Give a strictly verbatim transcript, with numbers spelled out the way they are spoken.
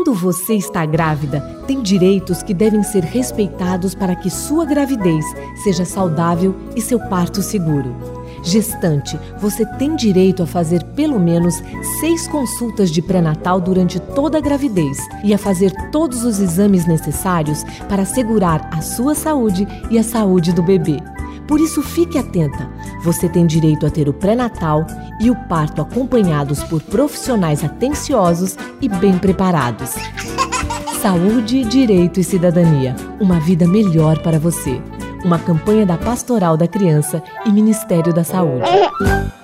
Quando você está grávida, tem direitos que devem ser respeitados para que sua gravidez seja saudável e seu parto seguro. Gestante, você tem direito a fazer pelo menos seis consultas de pré-natal durante toda a gravidez e a fazer todos os exames necessários para assegurar a sua saúde e a saúde do bebê. Por isso, fique atenta. Você tem direito a ter o pré-natal e o parto acompanhados por profissionais atenciosos e bem preparados. Saúde, Direito e Cidadania. Uma vida melhor para você. Uma campanha da Pastoral da Criança e Ministério da Saúde.